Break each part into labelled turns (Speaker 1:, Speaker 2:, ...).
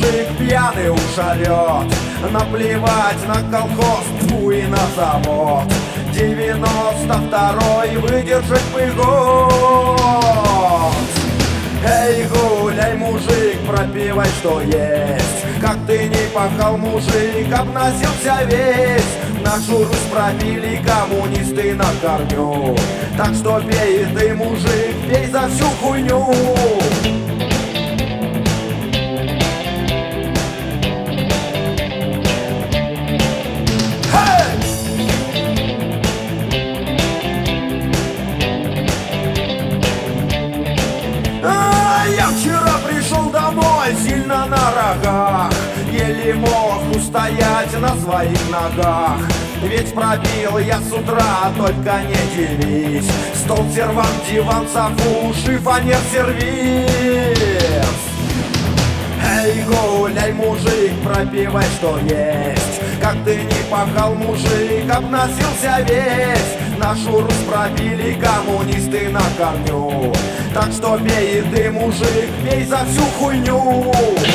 Speaker 1: мужик пьяный уж орёт. Наплевать на колхоз, тьфу, и на завод. 92-й выдержать бы год. Эй, гуляй, мужик, пропивай, что есть. Как ты не пахал, мужик, обносился весь. Нашу Русь пропили коммунисты на корню. Так что пей ты, мужик, пей за всю хуйню. Я вчера пришел домой сильно на рогах, еле мог устоять на своих ногах. Ведь пробил я с утра, только не дивись. Стол, сервант, диван, софу, шифонер, сервис. Эй, гуляй, мужик, пропивай, что есть. Как ты не пахал, мужик, обносился весь. Нашу Русь пробили коммунисты на корню. Так что пей ты, мужик, пей за всю хуйню.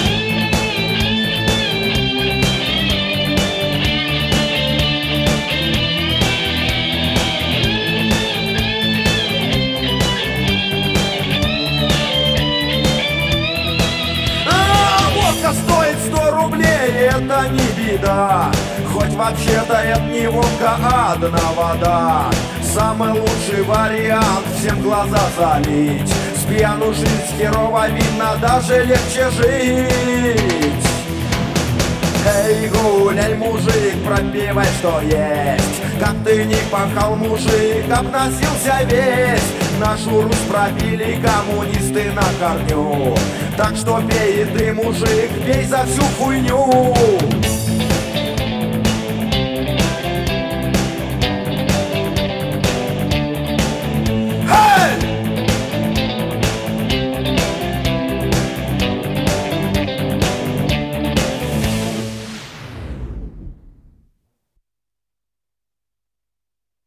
Speaker 1: Водка стоит 100 рублей, это не беда. Хоть вообще-то это не водка, а одна вода. Самый лучший вариант — всем глаза залить. С пьяну жизнь херово видно, даже легче жить. Эй, гуляй, мужик, пропивай, что есть. Как ты не пахал, мужик, обносился весь. Нашу Русь пробили коммунисты на корню. Так что пей ты, мужик, пей за всю хуйню.